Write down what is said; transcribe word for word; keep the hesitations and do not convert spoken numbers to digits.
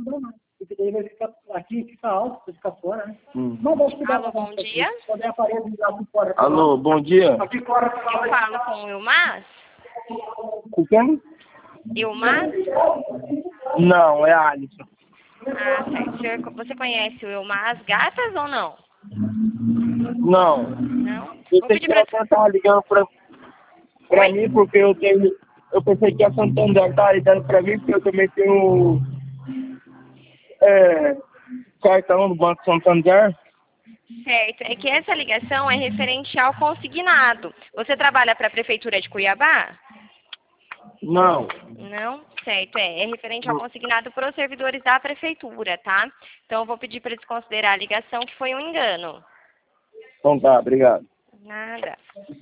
não dá mais. Porque daí vai ficar aqui, fica alto, vai ficar fora, né? Hum. Mas acho que dá. Alô, bom dia. Poder aparelho ligar aqui fora. Alô, bom dia. Aqui fora. Eu falo com o Ilmaz? Com quem? Ilmaz? Não, é a Alisson. Ah, certo. Senhor, você conhece o Ilmaz Gatas ou não? Não. Não? Eu Vou sei pedir que pra... ela tava ligando pra, pra Oi? mim porque eu tenho. Eu pensei que a Santander tava ligando pra mim porque eu também tenho é, cartão do Banco Santander. Certo. É que essa ligação é referente ao consignado. Você trabalha para a Prefeitura de Cuiabá? Não. Não? Certo, é. É referente ao consignado para os servidores da Prefeitura, tá? Então, eu vou pedir para eles considerar a ligação que foi um engano. Então tá, obrigado. Nada.